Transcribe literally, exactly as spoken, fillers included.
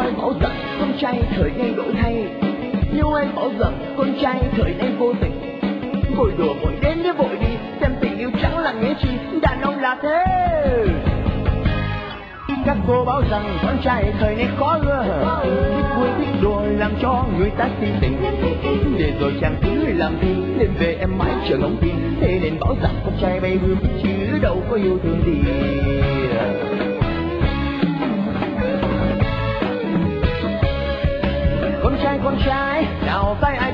ai bảo rằng con trai thời nay đổi thay, nhiều ai bảo rằng con trai thời nay vô tình, vội đùa vội đến để vội đi, xem tình yêu chẳng là nghĩa chi, đàn ông là thế. Các cô bảo rằng con trai thời nay khó ưa, thích vui thích đùa làm cho người ta si tình, để rồi chàng cứ làm gì đêm về em mãi chờ ngóng tin, thế nên bảo rằng con trai bay bướm chứ đâu có yêu thương gì. Con trai con trai nào tay